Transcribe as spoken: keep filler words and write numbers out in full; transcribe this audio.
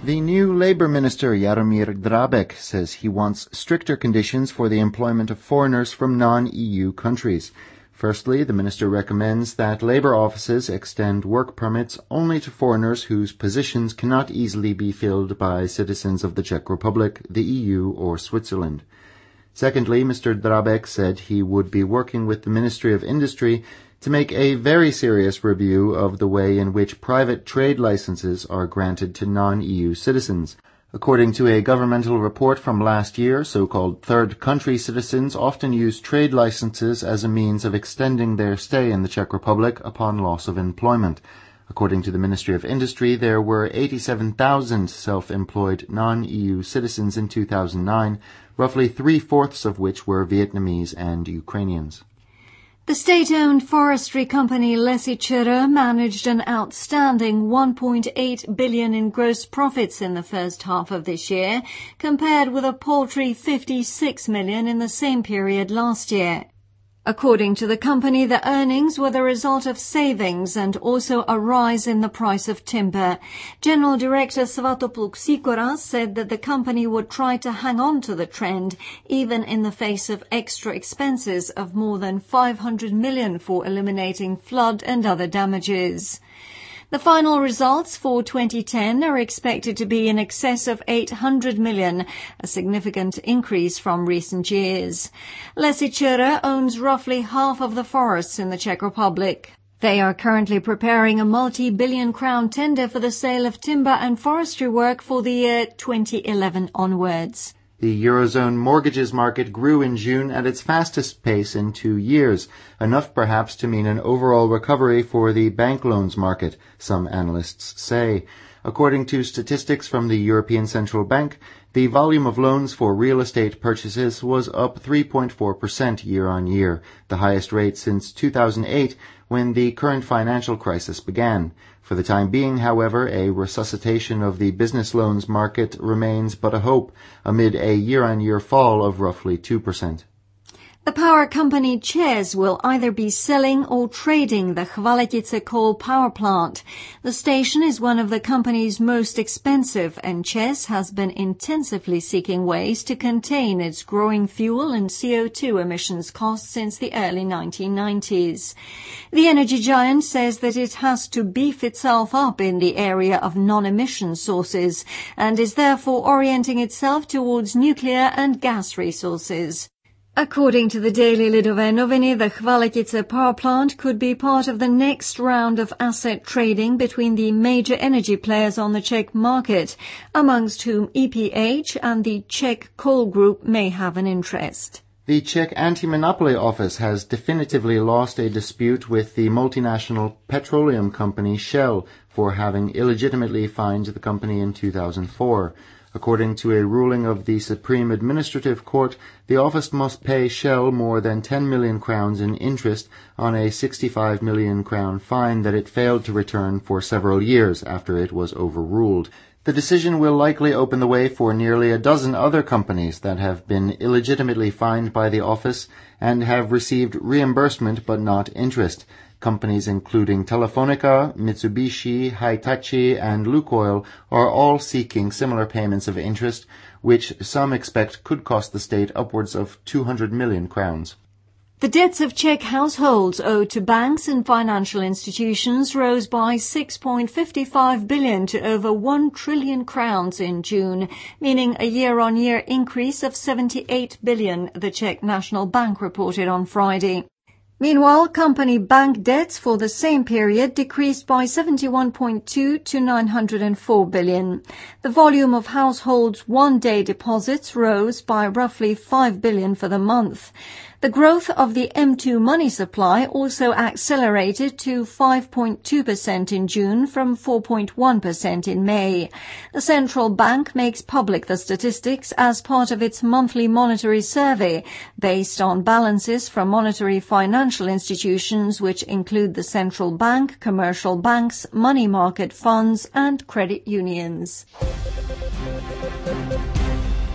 The new Labour Minister Jaromír Drábek says he wants stricter conditions for the employment of foreigners from non-E U countries. Firstly, the minister recommends that Labour offices extend work permits only to foreigners whose positions cannot easily be filled by citizens of the Czech Republic, the E U or Switzerland. Secondly, Mister Drábek said he would be working with the Ministry of Industry to make a very serious review of the way in which private trade licenses are granted to non-E U citizens. According to a governmental report from last year, so-called third country citizens often use trade licenses as a means of extending their stay in the Czech Republic upon loss of employment. According to the Ministry of Industry, there were eighty-seven thousand self-employed non-E U citizens in two thousand nine, roughly three-fourths of which were Vietnamese and Ukrainians. The state-owned forestry company Lesy Chr managed an outstanding one point eight billion dollars in gross profits in the first half of this year, compared with a paltry fifty-six million dollars in the same period last year. According to the company, the earnings were the result of savings and also a rise in the price of timber. General Director Svatopluk Sikora said that the company would try to hang on to the trend, even in the face of extra expenses of more than five hundred million dollars for eliminating flood and other damages. The final results for twenty ten are expected to be in excess of eight hundred million dollars, a significant increase from recent years. Lesy Chr owns roughly half of the forests in the Czech Republic. They are currently preparing a multi-billion crown tender for the sale of timber and forestry work for the year twenty eleven onwards. The Eurozone mortgages market grew in June at its fastest pace in two years, enough perhaps to mean an overall recovery for the bank loans market, some analysts say. According to statistics from the European Central Bank, the volume of loans for real estate purchases was up three point four percent year-on-year, the highest rate since two thousand eight, when the current financial crisis began. For the time being, however, a resuscitation of the business loans market remains but a hope, amid a year-on-year fall of roughly two percent. The power company ČEZ will either be selling or trading the Chvaletice coal power plant. The station is one of the company's most expensive, and ČEZ has been intensively seeking ways to contain its growing fuel and C O two emissions costs since the early nineteen nineties. The energy giant says that it has to beef itself up in the area of non-emission sources and is therefore orienting itself towards nuclear and gas resources. According to the Daily Lidové Noviny, the Chvaletice power plant could be part of the next round of asset trading between the major energy players on the Czech market, amongst whom E P H and the Czech Coal Group may have an interest. The Czech Anti-Monopoly Office has definitively lost a dispute with the multinational petroleum company Shell for having illegitimately fined the company in two thousand four. According to a ruling of the Supreme Administrative Court, the office must pay Shell more than ten million crowns in interest on a sixty-five million crown fine that it failed to return for several years after it was overruled. The decision will likely open the way for nearly a dozen other companies that have been illegitimately fined by the office and have received reimbursement but not interest. Companies including Telefonica, Mitsubishi, Hitachi, and Lukoil are all seeking similar payments of interest, which some expect could cost the state upwards of two hundred million crowns. The debts of Czech households owed to banks and financial institutions rose by six point five five billion to over one trillion crowns in June, meaning a year-on-year increase of seventy-eight billion, the Czech National Bank reported on Friday. Meanwhile, company bank debts for the same period decreased by seventy-one point two to nine hundred four billion. The volume of households' one-day deposits rose by roughly five billion for the month. The growth of the M two money supply also accelerated to five point two percent in June from four point one percent in May. The central bank makes public the statistics as part of its monthly monetary survey, based on balances from monetary financial institutions which include the central bank, commercial banks, money market funds and credit unions.